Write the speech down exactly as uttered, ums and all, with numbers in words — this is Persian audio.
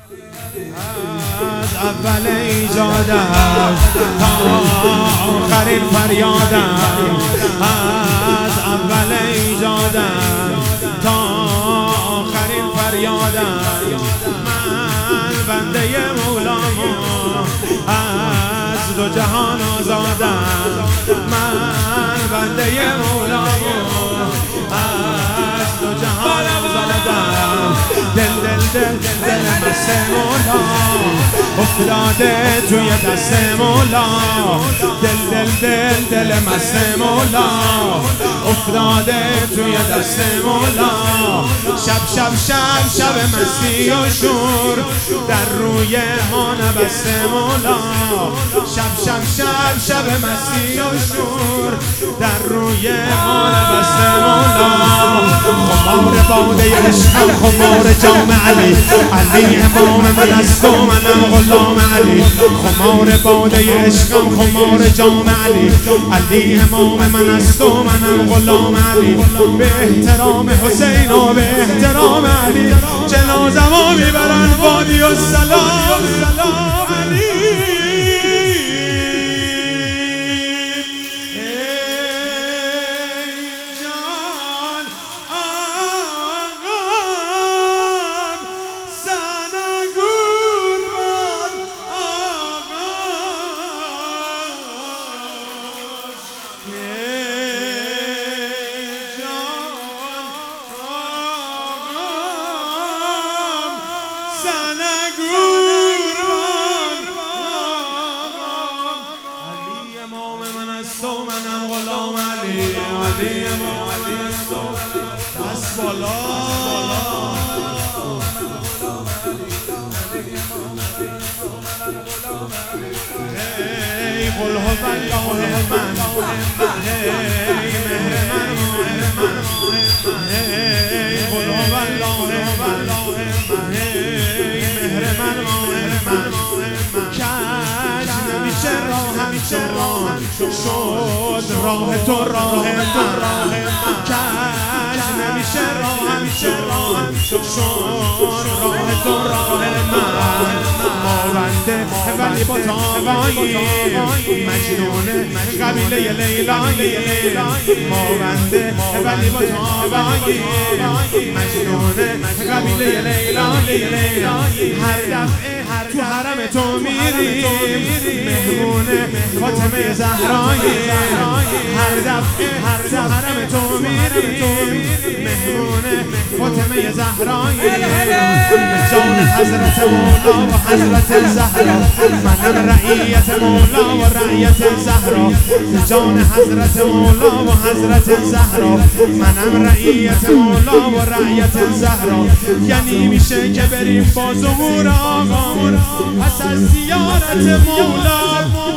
از اول ایجادم تا آخرین فریادم، از اول ایجادم تا آخرین فریادم. من بنده مولام از دو جهان آزادم، من بنده مولام از دو جهان آزادم. دل دل دل دل مست مولا افتاده توی دست مولا، دل دل دل دل مست مولا افتاده توی دست مولا. شب شب شب شب مستی و شور در روی ما نبسته مولا، شب شب شب شب مستی و شور در روی ما نبسته مولا. خمار باده عشقم خمار جام علی، علی امام من است و منم غلام علی. خمار باده عشقم خمار جام علی، علی امام من است و منم غلام علی. به احترام حسین و به احترام علی جنازه‌مو میبرن وادی السلام. سلام علی قل هو الله من هی مهر من هی قل هو الله من هی مهر من کج نمیشه راهم چون شد راه تو راه من، کج نمیشه راهم چون شد راه تو راه من. بنده ولی با تابایی مجنون قبیله لیلایی، ما بنده ولی با تابایی مجنون قبیله لیلایی. هر دفعه تو حرم تو میریم مهمون فاطمه زهرایی، هر دفعه تو حرم تو میریم مهمون فاطمه زهرایی. جان حضرت مولا و حضرت زهرا، منم رعیت مولا و رعیت زهرا. جان حضرت مولا و حضرت زهرا، منم رعیت مولا و رعیت زهرا. یعنی میشه که بریم با ظهور آقا پس از زیارت مولا